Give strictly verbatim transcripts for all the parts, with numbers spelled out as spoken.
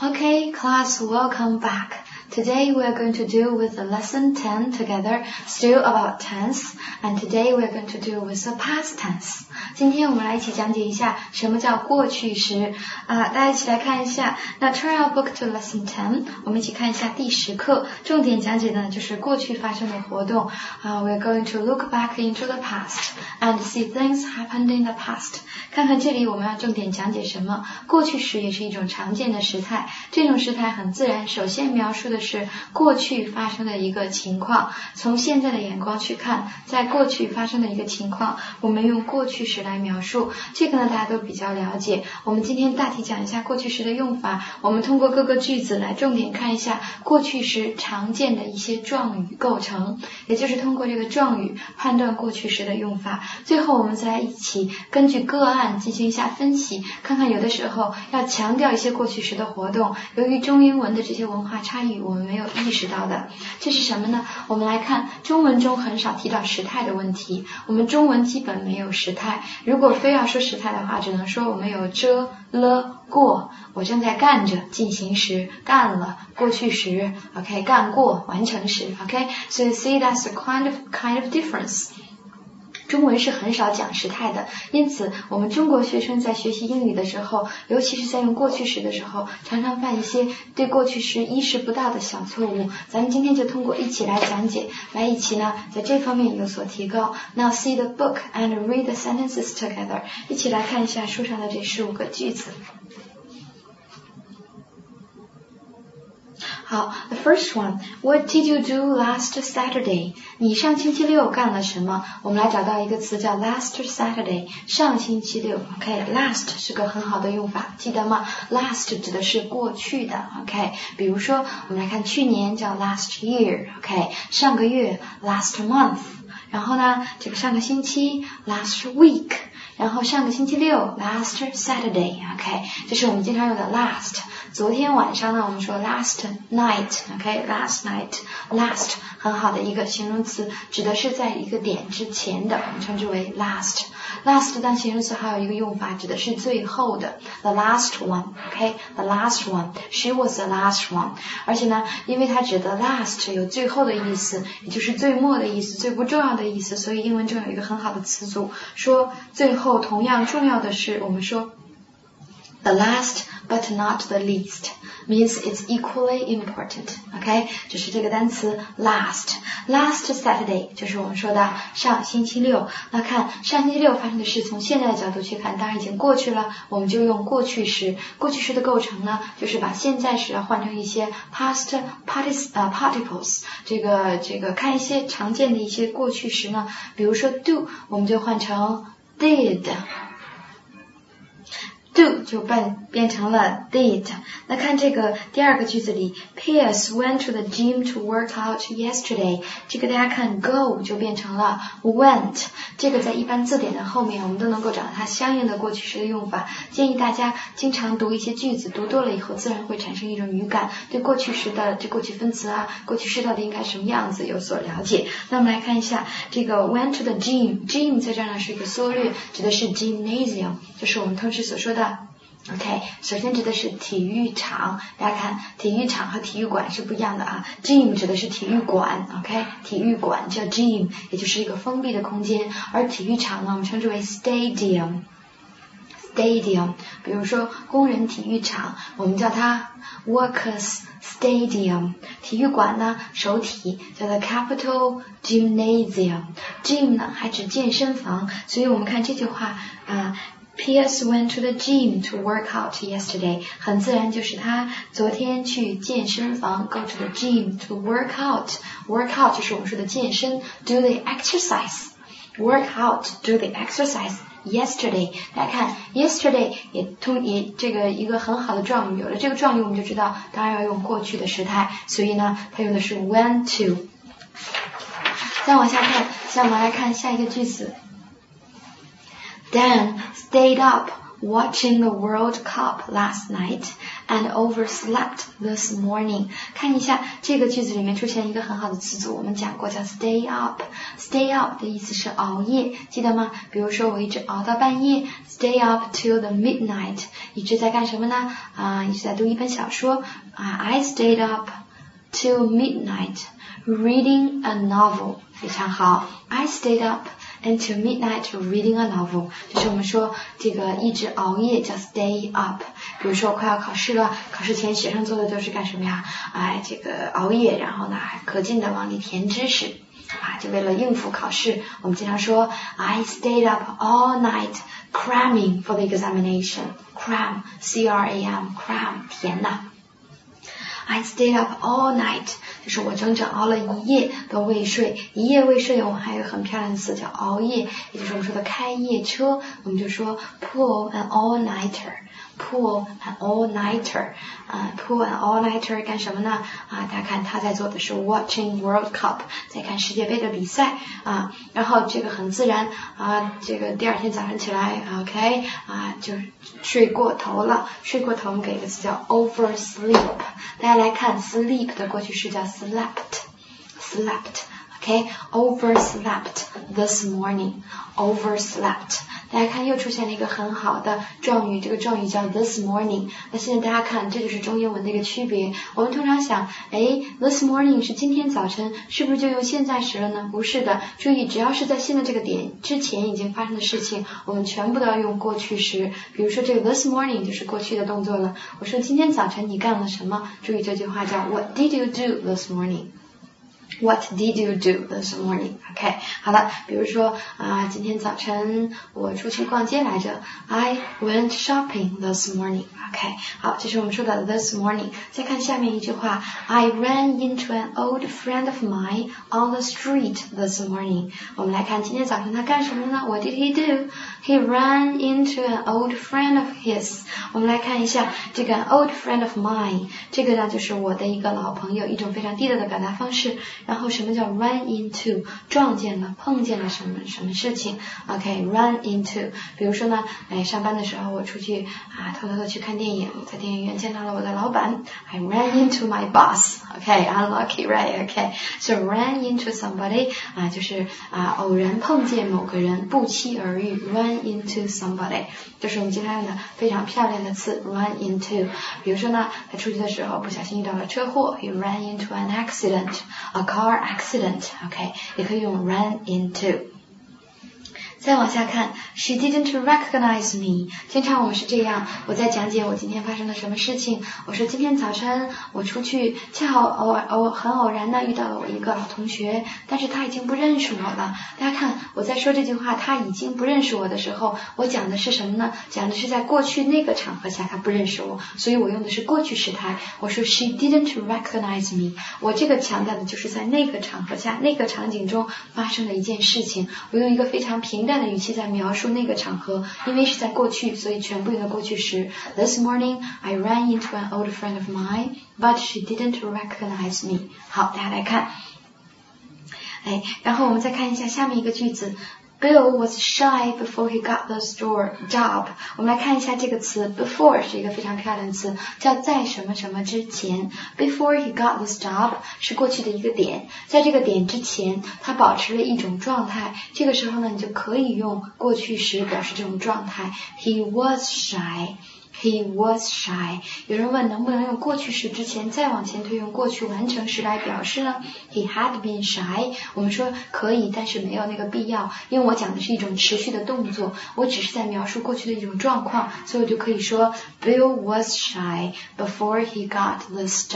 Okay, class, welcome back. Today we are going to do with the lesson ten together, still about tense, and today we are going to do with the past tense. 今天我们来一起讲解一下什么叫过去时啊，大家一起来看一下。那 turn our book to lesson ten， 我们一起看一下第十课，重点讲解呢就是过去发生的活动啊。Uh, we are going to look back into the past and see things happened in the past. 看看这里我们要重点讲解什么？过去时也是一种常见的时态，这种时态很自然，首先描述的是过去发生的一个情况，从现在的眼光去看，在过去发生的一个情况，我们用过去时来描述，这个呢大家都比较了解。我们今天大体讲一下过去时的用法，我们通过各个句子来重点看一下过去时常见的一些状语构成，也就是通过这个状语判断过去时的用法。最后我们再来一起根据个案进行一下分析，看看有的时候要强调一些过去时的活动，由于中英文的这些文化差异我们没有意识到的，这是什么呢？我们来看中文中很少提到时态的问题，我们中文基本没有时态，如果非要说时态的话，只能说我们有遮了过，我正在干着，进行时，干了，过去时 OK 干过，完成时 OK so you see that's a kind of kind of difference。中文是很少讲时态的，因此我们中国学生在学习英语的时候，尤其是在用过去时的时候，常常犯一些对过去时意识不到的小错误。咱们今天就通过一起来讲解，来一起呢在这方面有所提高。Now see the book and read the sentences together。一起来看一下书上的这十五个句子。好 the first one, what did you do last Saturday? 你上星期六干了什么？我们来找到一个词叫 last Saturday， 上星期六 OK last 是个很好的用法，记得吗？ last 指的是过去的 OK 比如说我们来看去年叫 last year OK 上个月 last month， 然后呢这个上个星期 last week， 然后上个星期六 last Saturday OK 这是我们经常用的 last。昨天晚上呢我们说 last night OK last night last 很好的一个形容词，指的是在一个点之前的，我们称之为 last。 last 当形容词还有一个用法，指的是最后的 the last one OK the last one she was the last one， 而且呢因为它指的 last 有最后的意思，也就是最末的意思，最不重要的意思，所以英文中有一个很好的词组，说最后同样重要的是，我们说The last but not the least means it's equally important. OK 就是这个单词 last last Saturday 就是我们说的上星期六。那看上星期六发生的事，从现在的角度去看，当然已经过去了，我们就用过去时。过去时的构成呢，就是把现在时要换成一些 past partic- 呃 particles， 这个这个看一些常见的一些过去时呢，比如说 do 我们就换成 did，do 就变变成了 did。 那看这个第二个句子里 Pierce went to the gym to work out yesterday， 这个大家看 go 就变成了 went， 这个在一般字典的后面我们都能够找到它相应的过去时的用法，建议大家经常读一些句子，读多了以后自然会产生一种语感，对过去时的这过去分词啊，过去时到底应该什么样子有所了解。那我们来看一下这个 went to the gym， gym 在这儿呢是一个缩略，指的是 gymnasium， 就是我们通时所说的OK 首先指的是体育场，大家看体育场和体育馆是不一样的啊 gym 指的是体育馆 OK 体育馆叫 gym， 也就是一个封闭的空间，而体育场呢我们称之为 stadium stadium， 比如说工人体育场我们叫它 workers stadium， 体育馆呢首体叫做 capital gymnasium， gym 呢还指健身房，所以我们看这句话啊Pierce went to the gym to work out yesterday， 很自然就是他昨天去健身房 go to the gym to work out work out 就是我们说的健身 do the exercise work out do the exercise yesterday， 大家看 yesterday 也通也这个一个很好的状语，有了这个状语我们就知道当然要用过去的时态，所以呢它用的是 went to。 再往下看，下面来看下一个句子Dan stayed up watching the World Cup last night and overslept this morning。看一下这个句子里面出现一个很好的词组，我们讲过叫 stay up。stay up 的意思是熬夜，记得吗？比如说我一直熬到半夜 ，stay up till the midnight， 一直在干什么呢？啊、呃，一直在读一本小说啊、uh, ，I stayed up till midnight reading a novel， 非常好 ，I stayed up。Until midnight reading a novel， 就是我们说这个一直熬夜叫 stay up。比如说快要考试了，考试前学生做的都是干什么呀？哎，这个熬夜，然后呢还可劲的往里填知识啊，就为了应付考试。我们经常说 I stayed up all night cramming for the examination。Cram, C R A M, cram 填呐。I stayed up all night， 就是我整整熬了一夜都未睡。一夜未睡，我们还有一个很漂亮的词叫熬夜，也就是我们说的开夜车，我们就说 pull an all-nighter。Pull an all-nighter， 啊、uh, ，pull an all-nighter 干什么呢？啊，大家看他在做的是 watching World Cup， 在看世界杯的比赛啊。然后这个很自然啊，这个第二天早上起来 ，OK 啊，就睡过头了。睡过头我们给一个词叫 oversleep。大家来看 sleep 的过去式叫 slept，slept。OK, overslept this morning. Overslept. 大家看又出现了一个很好的状语，这个状语叫 this morning。那现在大家看，这就是中英文的一个区别。我们通常想，哎 ，this morning 是今天早晨，是不是就用现在时了呢？不是的，注意，只要是在现在这个点之前已经发生的事情，我们全部都要用过去时。比如说这个 this morning 就是过去的动作了。我说今天早晨你干了什么？注意这句话叫 What did you do this morning?What did you do this morning? OK， 好了，比如说啊、呃，今天早晨我出去逛街来着。I went shopping this morning. OK， 好，这是我们说的 this morning。再看下面一句话 ，I ran into an old friend of mine on the street this morning。我们来看今天早晨他干什么呢 ？What did he do? He ran into an old friend of his。我们来看一下这个 old friend of mine， 这个呢就是我的一个老朋友，一种非常地道的表达方式。然后什么叫 run into？ 撞见了，碰见了什么什么事情 ？OK，run into。比如说呢，哎，上班的时候我出去啊，偷偷的去看电影，在电影院见到了我的老板 ，I ran into my boss。OK，unlucky right？OK，so run into somebody 啊，就是啊偶然碰见某个人，不期而遇 ，run into somebody， 这是我们经常用的非常漂亮的词 run into。比如说呢，他出去的时候不小心遇到了车祸 ，he ran into an accident。A car accident, OK， 也可以用 run into。再往下看 ，She didn't recognize me。经常我们是这样，我在讲解我今天发生了什么事情。我说今天早晨我出去，恰好偶尔偶很偶然的遇到了我一个老同学，但是他已经不认识我了。大家看我在说这句话，他已经不认识我的时候，我讲的是什么呢？讲的是在过去那个场合下他不认识我，所以我用的是过去时态。我说 She didn't recognize me。我这个强调的就是在那个场合下、那个场景中发生了一件事情。我用一个非常平淡的语气在描述那个场合，因为是在过去，所以全部用的过去时。This morning I ran into an old friend of mine, but she didn't recognize me。好，大家来看，哎，然后我们再看一下下面一个句子。Bill was shy before he got the store job。我们来看一下这个词 before 是一个非常漂亮的词，叫在什么什么之前。Before he got this job 是过去的一个点，在这个点之前，他保持了一种状态。这个时候呢，你就可以用过去时表示这种状态。He was shy。He was shy。 有人问能不能用过去时之前再往前推用过去完成时来表示呢？ He had been shy。 我们说可以，但是没有那个必要，因为我讲的是一种持续的动作，我只是在描述过去的一种状况，所以我就可以说 Bill was shy before he got this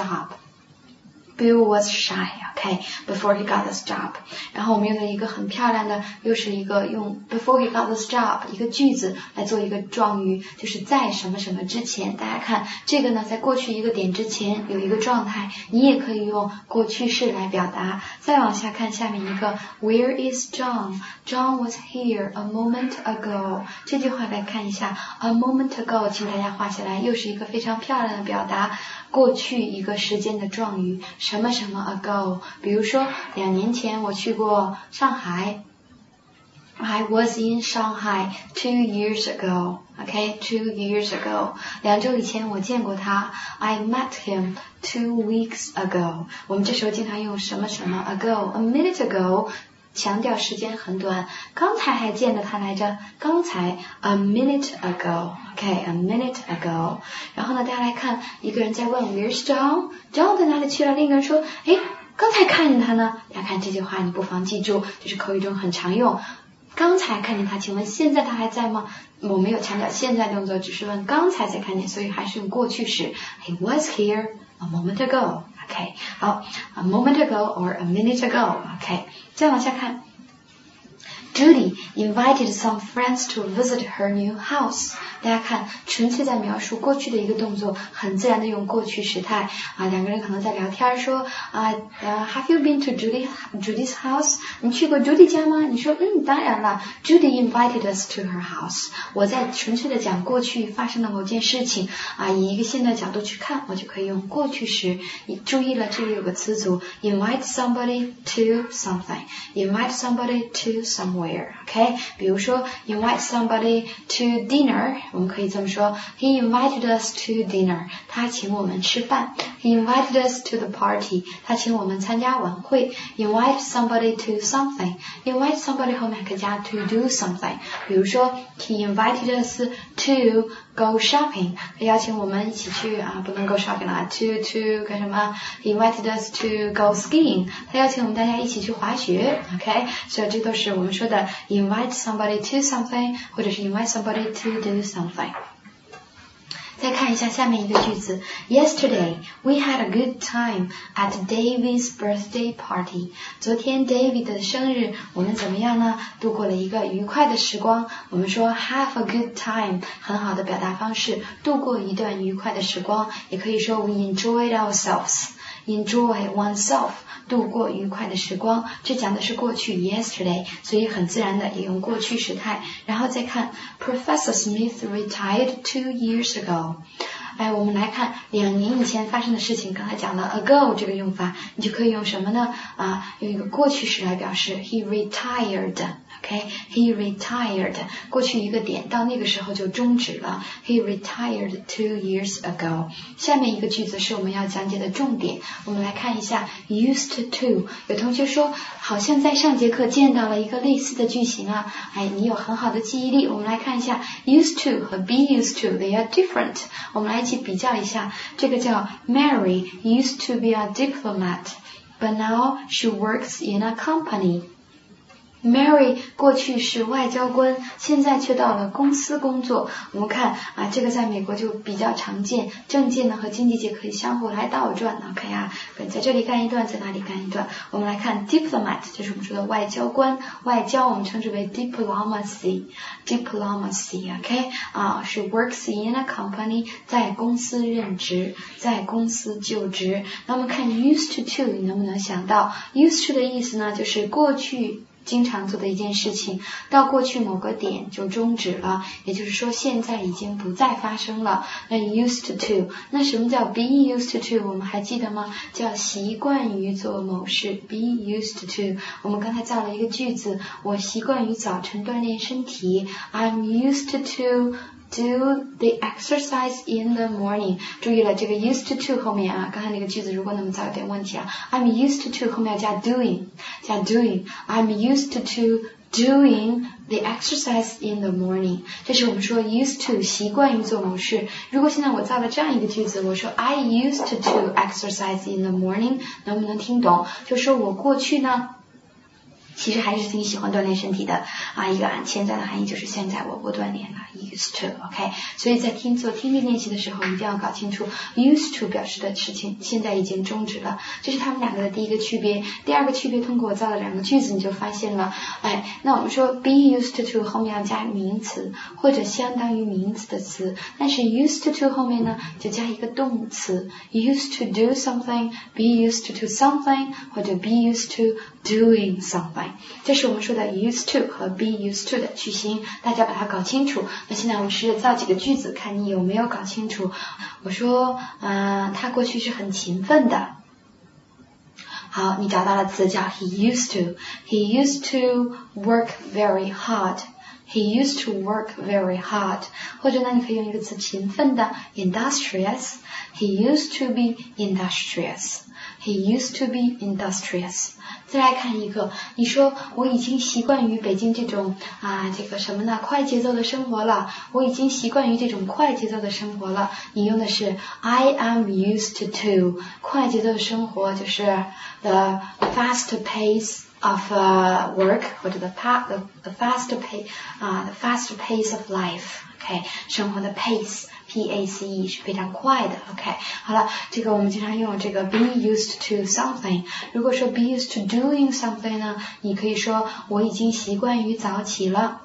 job。Bill was shy, OK, before he got this job. 然后我们用了一个很漂亮的，又是一个用 before he got this job 一个句子来做一个状语，就是在什么什么之前。大家看这个呢，在过去一个点之前有一个状态，你也可以用过去式来表达。再往下看下面一个 Where is John? John was here a moment ago. 这句话来看一下 a moment ago， 请大家画起来，又是一个非常漂亮的表达。过去一个时间的状语，什么什么 ago， 比如说两年前我去过上海 I was in Shanghai two years ago. Okay, two years ago. 两周以前我见过他。I met him two weeks ago. 我们这时候经常用什么什么 ago, a minute ago, 强调时间很短。刚才还见着他来着，刚才 a minute ago. Okay, a minute ago. 然后呢，大家来看，一个人在问 Where's John? John 在哪里去了？另一个人说，诶，刚才看见他呢。大家看这句话，你不妨记住，这是口语中很常用。刚才看见他，请问现在他还在吗？我没有强调现在动作，只是问刚才才看见，所以还是用过去时。He was here a moment ago. OK, 好 ，a moment ago or a minute ago. OK, 再往下看。Judy invited some friends to visit her new house. 大家看，纯粹在描述过去的一个动作，很自然的用过去时态啊。两个人可能在聊天说啊，呃 ，Have you been to Judy Judy's house? 你去过 Judy 家吗？你说嗯，当然了。Judy invited us to her house. 我在纯粹的讲过去发生的某件事情啊，以一个现在角度去看，我就可以用过去时。你注意了，这里有个词组 ，invite somebody to something. Invite somebody to somewhere.OK， 比如说 invite somebody to dinner， 我们可以这么说 He invited us to dinner， 他请我们吃饭。He invited us to the party， 他请我们参加晚会。Invite somebody to something， invite somebody 后面可以加 to do something， 比如说 He invited us to go shopping， 他邀请我们一起去啊，不能 go shopping 啦 to to 干什么 He invited us to go skiing， 他邀请我们大家一起去滑雪。 OK， 所以这都是我们说的invite somebody to something 或者是 invite somebody to do something。 再看一下下面一个句子 Yesterday we had a good time at David's birthday party. 昨天 David 的生日我们怎么样呢？度过了一个愉快的时光。我们说 have a good time 很好的表达方式，度过一段愉快的时光，也可以说 we enjoyed ourselves。 Enjoy oneself， 度过愉快的时光，这讲的是过去 yesterday， 所以很自然的也用过去时态。然后再看 Professor Smith retired two years ago。 哎，我们来看两年以前发生的事情，刚才讲了 ago 这个用法，你就可以用什么呢？啊，用一个过去时来表示 He retired。OK, he retired， 过去一个点到那个时候就终止了。He retired two years ago。 下面一个句子是我们要讲解的重点，我们来看一下 used to。 有同学说好像在上节课见到了一个类似的句型啊，哎，你有很好的记忆力。我们来看一下 used to 和 be used to they are different， 我们来一起比较一下。这个叫 Mary used to be a diplomat but now she works in a company。Mary 过去是外交官，现在却到了公司工作。我们看啊，这个在美国就比较常见，政界呢和经济界可以相互来倒转。OK 啊，在这里干一段，在哪里干一段。我们来看 diplomat， 就是我们说的外交官，外交我们称之为 diplomacy，diplomacy。OK 啊，是 works in a company， 在公司任职，在公司就职。那我们看 used to， 你能不能想到 used to 的意思呢？就是过去经常做的一件事情，到过去某个点就终止了，也就是说现在已经不再发生了。那 used to， 那什么叫 be used to？ 我们还记得吗？叫习惯于做某事 be used to。 我们刚才造了一个句子，我习惯于早晨锻炼身体 I'm used to do the exercise in the morning。 注意了，这个 used to 后面啊，刚才那个句子如果那么造有点问题啊。I'm used to 后面要加 doing， 加 doing。 I'm used to doing the exercise in the morning。 这是我们说 used to 习惯于做某事。如果现在我造了这样一个句子，我说 I used to exercise in the morning， 能不能听懂？就说我过去呢其实还是挺喜欢锻炼身体的啊，一个潜在的含义就是现在我不锻炼了 used to。 OK， 所以在听做听力练习的时候一定要搞清楚 used to 表示的事情现在已经终止了，这是他们两个的第一个区别。第二个区别，通过我造了两个句子你就发现了。哎，那我们说 be used to 后面要加名词或者相当于名词的词，但是 used to 后面呢就加一个动词 used to do something， be used to something 或者 be used to doing something。这是我们说的 used to 和 be used to 的句型，大家把它搞清楚。那现在我们试着造几个句子，看你有没有搞清楚。我说，呃，他过去是很勤奋的。 好，你找到了词叫 he used to. He used to work very hard. He used to work very hard. 或者呢，你可以用一个词勤奋的 industrious. He used to be industrious. He used to be industrious. 再来看一个，你说我已经习惯于北京这种啊这个什么呢快节奏的生活了，我已经习惯于这种快节奏的生活了。你用的是 I am used to. 快节奏的生活就是 the fast pace of uh, work 或者 the, pa- the, the fast pace 啊、uh, the fast pace of life. OK， 生活的 pace P A C E 是非常快的 OK 好了，这个我们经常用这个 be used to something。 如果说 be used to doing something 呢，你可以说我已经习惯于早起了，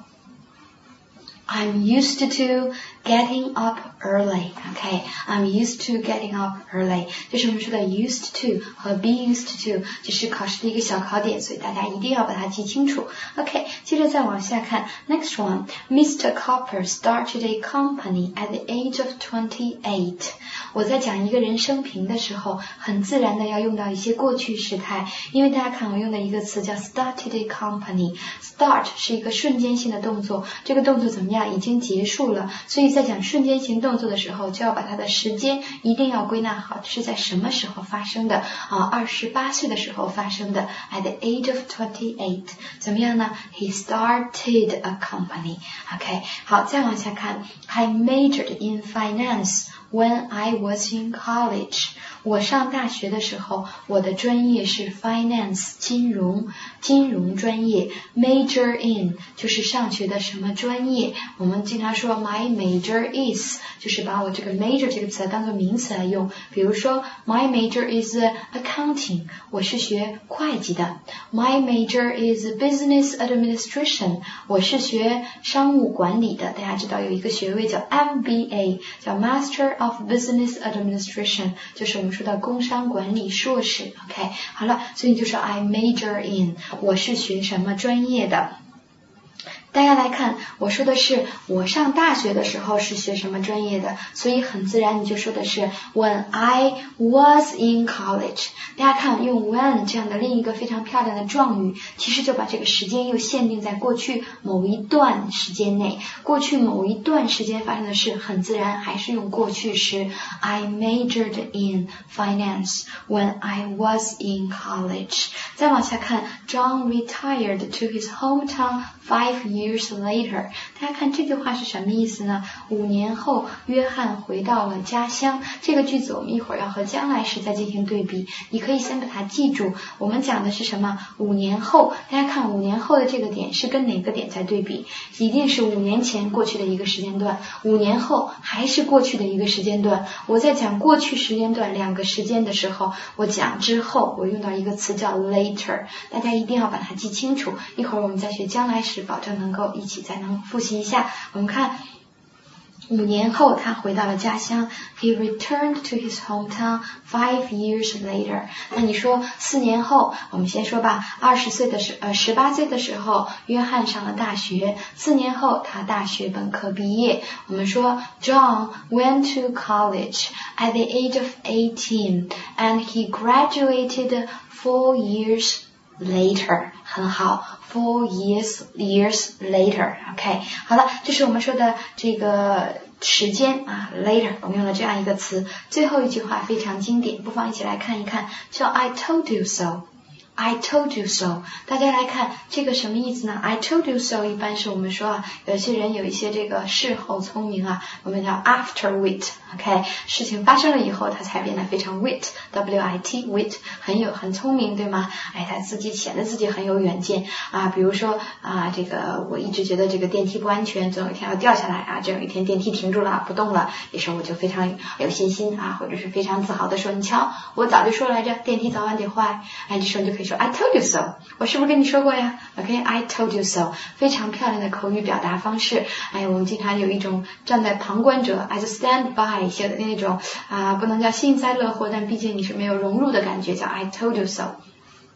I'm used to getting up early. OK, I'm used to getting up early. 这是我们说的 used to 和 be used to， 这是考试的一个小考点，所以大家一定要把它记清楚。 OK， 接着再往下看 Next one, Mister Copper started a company at the age of twenty-eight. 我在讲一个人生平的时候，很自然的要用到一些过去时态，因为大家看我用的一个词叫 started a company. Start 是一个瞬间性的动作，这个动作怎么样？已经结束了，所以在讲瞬间型动作的时候，就要把它的时间一定要归纳好，是在什么时候发生的啊？二十八岁的时候发生的 ，at the age of twenty-eight， 怎么样呢 ？He started a company. OK， 好，再往下看 ，I majored in finance when I was in college. 我上大学的时候，我的专业是 finance 金融，金融专业。Major in 就是上学的什么专业？我们经常说 my major is， 就是把我这个 major 这个词当作名词来用。比如说 my major is accounting， 我是学会计的。My major is business administration， 我是学商务管理的。大家知道有一个学位叫 M B A， 叫 Master of Business Administration， 就是我们说的工商管理硕士。 OK， 好了，所以你就说 I major in， 我是学什么专业的。大家来看，我说的是我上大学的时候是学什么专业的，所以很自然你就说的是 when I was in college。 大家看用 when 这样的另一个非常漂亮的状语，其实就把这个时间又限定在过去某一段时间内，过去某一段时间发生的事，很自然还是用过去时。 I majored in finance when I was in college。 再往下看 John retired to his hometown five years later。 大家看这句话是什么意思呢？五年后约翰回到了家乡。这个句子我们一会儿要和将来时再进行对比，你可以先把它记住。我们讲的是什么？五年后。大家看五年后的这个点是跟哪个点在对比？一定是五年前过去的一个时间段，五年后还是过去的一个时间段。我在讲过去时间段两个时间的时候，我讲之后我用到一个词叫 later， 大家一定要把它记清楚，一会儿我们再学将来时保证能够一起再能复习一下。我们看五年后他回到了家乡 He returned to his hometown five years later。 那你说四年后，我们先说吧，二十岁的时呃十八岁的时候约翰上了大学，四年后他大学本科毕业。我们说 John went to college at the age of eighteen and he graduated four years later。 很好， four years years later。 OK， 好了，这是我们说的这个时间啊 later， 我们用了这样一个词。最后一句话非常经典，不妨一起来看一看，叫 I told you so。I told you so， 大家来看这个什么意思呢？ I told you so 一般是我们说啊，有些人有一些这个事后聪明啊，我们叫 after wit。 OK， 事情发生了以后他才变得非常 wit W I T wit， 很有很聪明，对吗？哎，他自己显得自己很有远见啊。比如说啊，这个我一直觉得这个电梯不安全，总有一天要掉下来啊，这有一天电梯停住了不动了，这时候我就非常有信心啊，或者是非常自豪的说，你瞧我早就说来着，电梯早晚得坏。哎，这时候你就可以说 I told you so， 我是不是跟你说过呀？ OK， I told you so， 非常漂亮的口语表达方式。哎，我们经常有一种站在旁观者 as a stand by 写的那种啊，不能叫幸灾乐祸，但毕竟你是没有融入的感觉，叫 I told you so。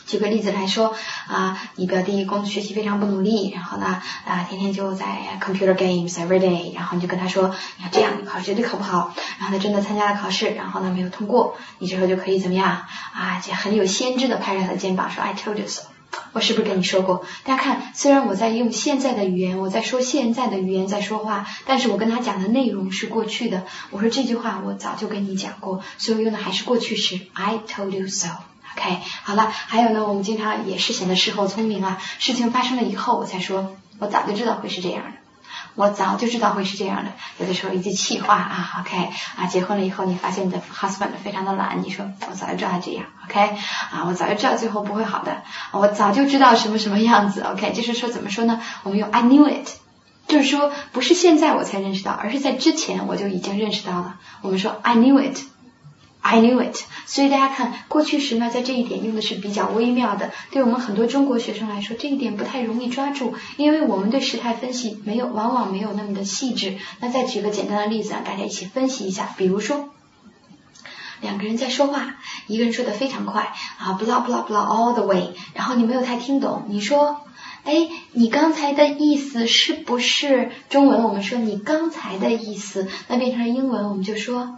举个例子来说啊，你表弟功学习非常不努力，然后呢啊天天就在 computer games every day， 然后你就跟他说，你看这样你考试绝对考不好，然后他真的参加了考试，然后呢没有通过，你这时候就可以怎么样啊，就很有先知的拍着他的肩膀说 I told you so， 我是不是跟你说过？大家看，虽然我在用现在的语言，我在说现在的语言在说话，但是我跟他讲的内容是过去的，我说这句话我早就跟你讲过，所以我用的还是过去时 I told you so。OK， 好了，还有呢，我们经常也是显得事后聪明啊，事情发生了以后我才说，我早就知道会是这样的，我早就知道会是这样的。有的时候一句气话啊 ，OK， 啊，结婚了以后你发现你的 husband 非常的懒，你说我早就知道他这样 ，OK， 啊，我早就知道最后不会好的，我早就知道什么什么样子 ，OK， 就是说怎么说呢？我们用 I knew it， 就是说不是现在我才认识到，而是在之前我就已经认识到了。我们说 I knew it。I knew it， 所以大家看过去时呢，在这一点用的是比较微妙的，对我们很多中国学生来说，这一点不太容易抓住，因为我们对时态分析没有，往往没有那么的细致。那再举个简单的例子啊，大家一起分析一下，比如说两个人在说话，一个人说的非常快啊 blah blah blah all the way， 然后你没有太听懂，你说哎，你刚才的意思是不是中文我们说你刚才的意思，那变成了英文我们就说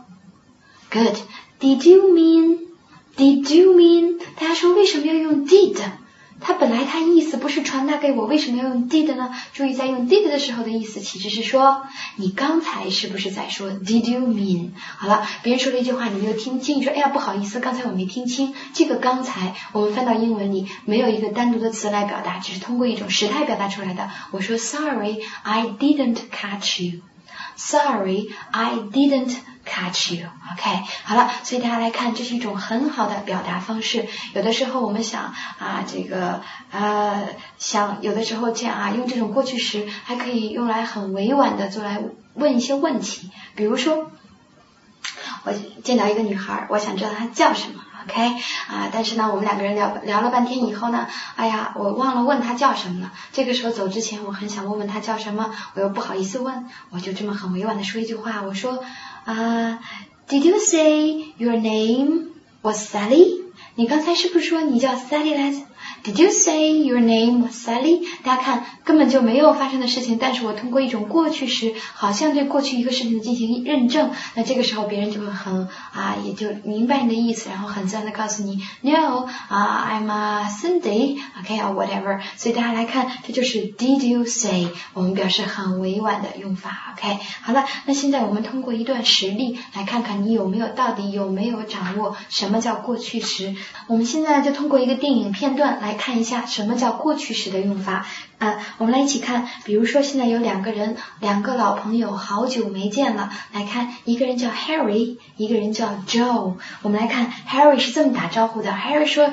Good。Did you mean? Did you mean? 大家说为什么要用 did？ 它本来它意思不是传达给我，为什么要用 did 呢？注意在用 did 的时候的意思其实是说你刚才是不是在说 Did you mean？ 好了，别人说了一句话你没有听清，你说哎呀不好意思，刚才我没听清。这个刚才我们翻到英文里没有一个单独的词来表达，只是通过一种时态表达出来的。我说 Sorry, I didn't catch you。Sorry, I didn't catch you. OK， 好了，所以大家来看，这是一种很好的表达方式。有的时候我们想啊，这个呃，想有的时候这样啊，用这种过去时还可以用来很委婉的做来问一些问题。比如说，我见到一个女孩，我想知道她叫什么。OK 啊，但是呢，我们两个人聊聊了半天以后呢，哎呀，我忘了问他叫什么了。这个时候走之前，我很想问问他叫什么，我又不好意思问，我就这么很委婉的说一句话，我说啊 ，Did you say your name was Sally？ 你刚才是不是说你叫 Sally 来着？ Did you say your name was Sally？ 大家看，根本就没有发生的事情，但是我通过一种过去时，好像对过去一个事情进行认证，那这个时候别人就会很啊，也就明白你的意思，然后很自然的告诉你 No 啊 I'm a Cindy OK or whatever。 所以大家来看，这就是 Did you say， 我们表示很委婉的用法。 OK， 好了，那现在我们通过一段实例来看看你有没有到底有没有掌握什么叫过去时。我们现在就通过一个电影片段来看一下什么叫过去时的用法啊，我们来一起看。比如说现在有两个人，两个老朋友好久没见了，来看，一个人叫 Harry， 一个人叫 Joe。 我们来看 Harry 是这么打招呼的， Harry 说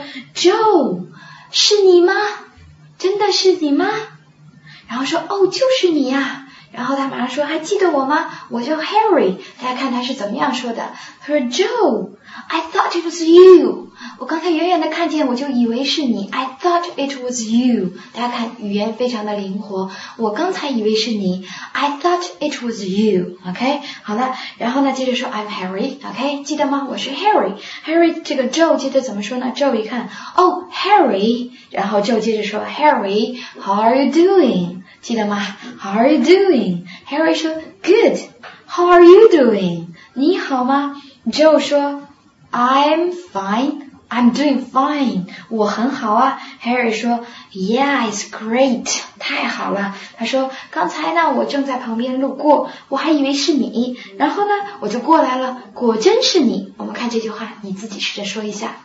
Joe 是你吗？真的是你吗？然后说哦就是你呀，然后他马上说还记得我吗？我叫 Harry。 大家看他是怎么样说的，他说 Joe I thought it was you， 我刚才远远的看见我就以为是你， I thought it was you。 大家看语言非常的灵活，我刚才以为是你， I thought it was you。 OK， 好了，然后呢接着说 I'm Harry。 OK， 记得吗？我是 Harry。 Harry 这个 Joe 接着怎么说呢？ Joe 一看哦 Harry， 然后 Joe 接着说 Harry How are you doing？ 记得吗？ How are you doing？ Harry 说 Good How are you doing？ 你好吗？ Joe 说I'm fine, I'm doing fine. 我很好啊。 Harry 说 Yeah, it's great. 太好了。他说刚才呢我正在旁边路过，我还以为是你，然后呢我就过来了，果真是你。我们看这句话，你自己试着说一下。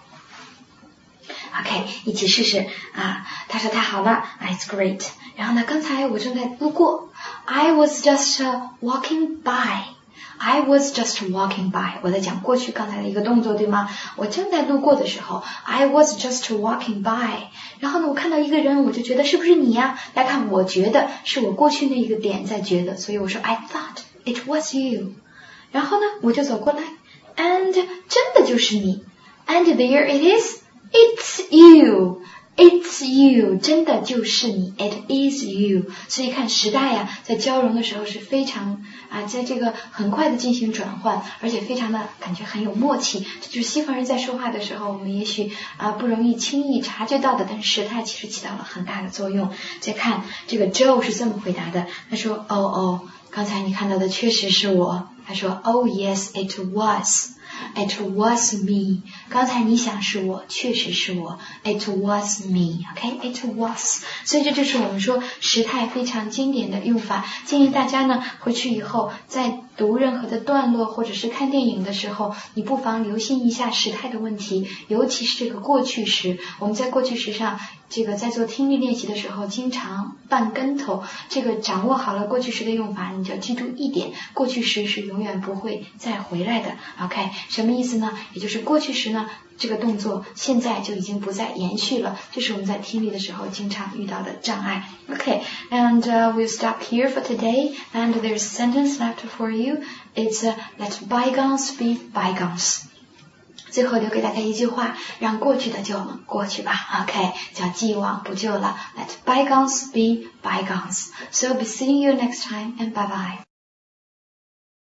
OK， 一起试试啊。他说太好了 It's great。 然后呢刚才我正在路过， I was just uh, walking by。I was just walking by， 我在讲过去刚才的一个动作，对吗？我正在路过的时候 I was just walking by， 然后呢我看到一个人，我就觉得是不是你呀？大家看，我觉得是我过去那一个点在觉得，所以我说 I thought it was you。 然后呢我就走过来 and 真的就是你 and there it is， it's you It's you， 真的就是你 ，It is you。所以看时态呀，在交融的时候是非常啊，在这个很快的进行转换，而且非常的感觉很有默契。这就是西方人在说话的时候，我们也许啊不容易轻易察觉到的，但是时态其实起到了很大的作用。再看这个 Joe 是这么回答的，他说：“哦哦，刚才你看到的确实是我。”他说 ：“Oh yes, it was.” It was me. 刚才你想是我，确实是我。It was me. OK, it was. 所以这就是我们说时态非常经典的用法。建议大家呢回去以后在读任何的段落或者是看电影的时候，你不妨留心一下时态的问题，尤其是这个过去时。我们在过去时上，这个在做听力练习的时候经常绊跟头。这个掌握好了过去时的用法，你就要记住一点，过去时是永远不会再回来的。OK。什么意思呢？也就是过去时呢，这个动作现在就已经不再延续了，这是我们在听力的时候经常遇到的障碍。Okay, and uh, we'll stop here for today, and there's a sentence left for you. It's uh, let bygones be bygones. 最后留给大家一句话，让过去的就过去吧。OK， 叫既往不咎了。Let bygones be bygones. So be seeing you next time, and bye bye.